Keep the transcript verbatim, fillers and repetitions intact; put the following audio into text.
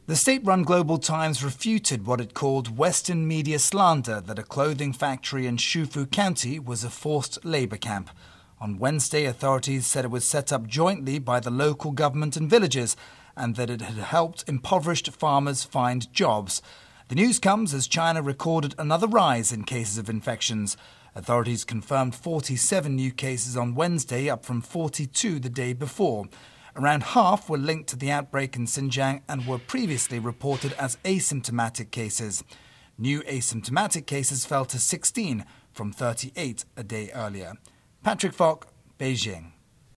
The state-run Global Times refuted what it called Western media slander that a clothing factory in Shufu County was a forced labour camp. On Wednesday, authorities said it was set up jointly by the local government and villagers and that it had helped impoverished farmers find jobs. The news comes as China recorded another rise in cases of infections. Authorities confirmed forty-seven new cases on Wednesday, up from forty-two the day before. Around half were linked to the outbreak in Xinjiang and were previously reported as asymptomatic cases. New asymptomatic cases fell to sixteen from thirty-eight a day earlier. Patrick Falk, Beijing.